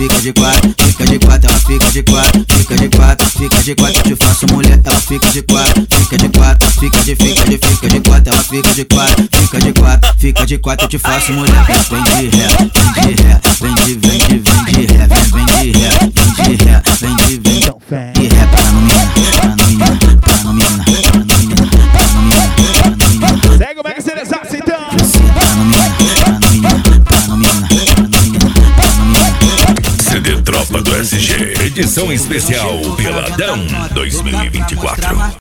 fica de quatro, fica de quatro, ela fica de quatro, fica de quatro, fica de quatro, eu te faço mulher, ela fica de quatro, fica de quatro, fica de quatro, ela fica de quatro, fica de quatro, fica de quatro, eu te faço mulher. Vem de ré, vem de ré, vem de ré, vem de ré, vem de ré, vem de ré pra no menina, pra no menina, pra no menina, pra no menina, pra no menina, pra no menina. Segue o Max Celestas então. Pra no menina, pra no menina, pra no menina, pra no menina, pra no menina. CD Tropa do SG, edição especial Peladão 2024.